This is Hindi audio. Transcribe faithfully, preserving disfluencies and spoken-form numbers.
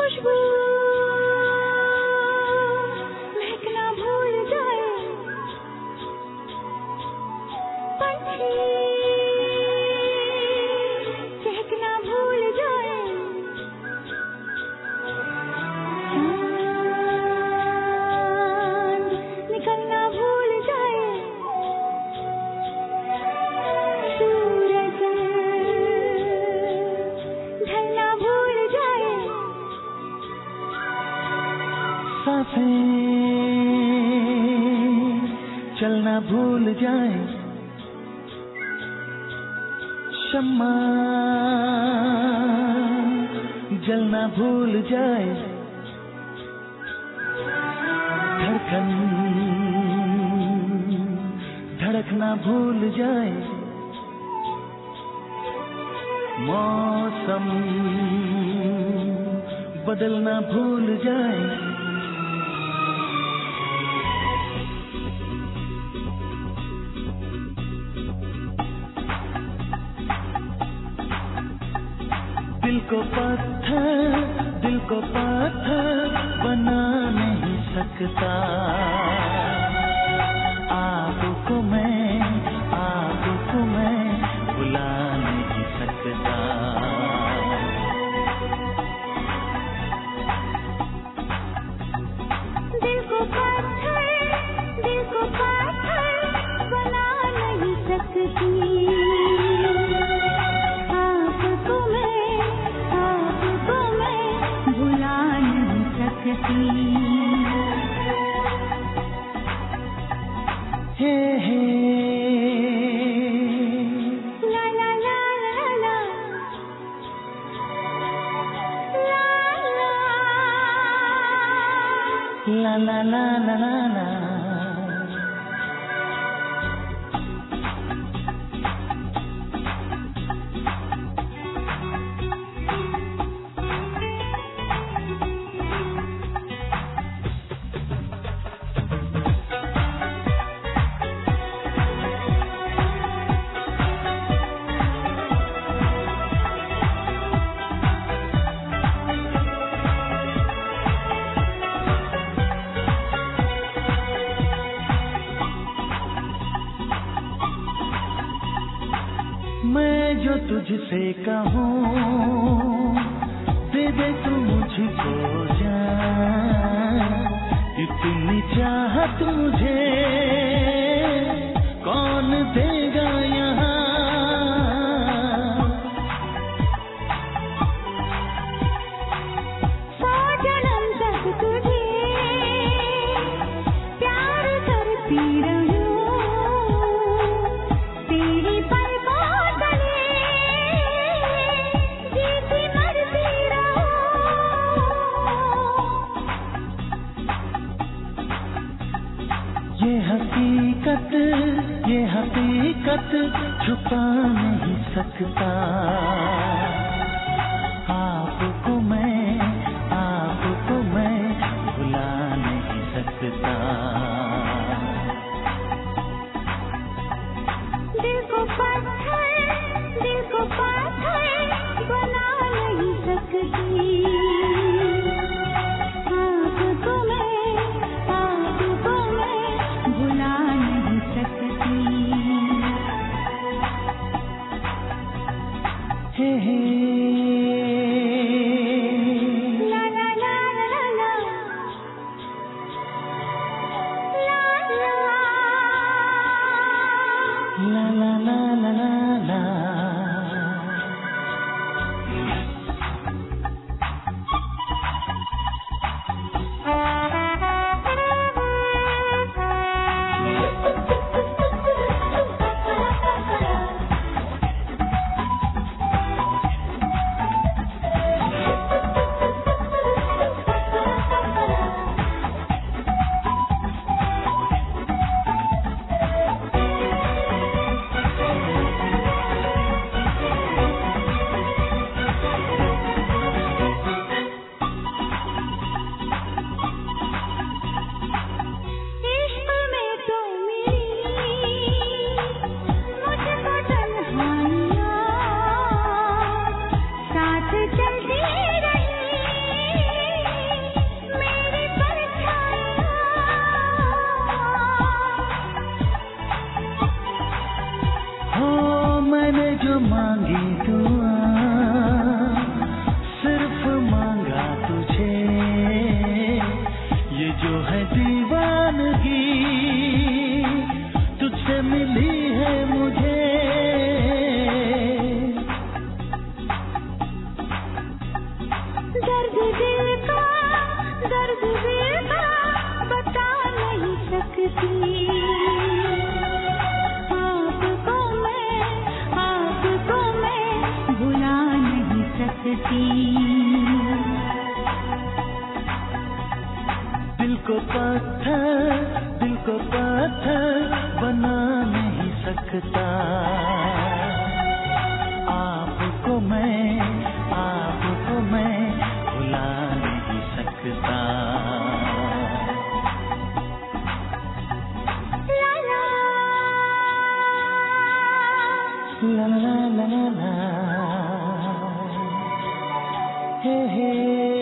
खुशबू महकना भूल जाए, पंछी चहकना भूल जाए, चांद निकलना भूल जाए, सूरज ढलना भूल जाए, सांसें चलना भूल जाए, शम्मा जलना भूल जाए, धड़कन धड़कना भूल जाए, मौसम बदलना भूल जाए, दिल को पत्थर दिल को पत्थर बना नहीं सकता, आपको मैं आपको मैं भुला नहीं सकता। दिल को पत्थर दिल को पत्थर बना नहीं सकती, आपको मैं आपको मैं भुला नहीं सकती। हे हे ला ला ला ला ला ला ला ला ला ला ला। मैं जो तुझसे कहूँ दे दे तू मुझको जान, इतनी चाहत मुझे कौन देगा यहाँ। सौ जन्म तक तुझे प्यार करती रहूं, तेरी पलकों तले जीती मरती रहूं। ये हकीकत ये हकीकत छुपा नहीं सकता, आपको मैं आपको मैं भुला नहीं सकता। दिल को पत्थर दिल को पत्थर बना नहीं सकती, आपको मैं आपको मैं भुला नहीं सकती। हे हे ला ला ला ला ला ला ला ला ला ला ला ला ला। भुला नहीं सकती। दिल को पत्थर दिल को पत्थर बना नहीं सकता। आपको मैं आपको मैं भुला नहीं सकता। ला ला ला ला ला, हे हे।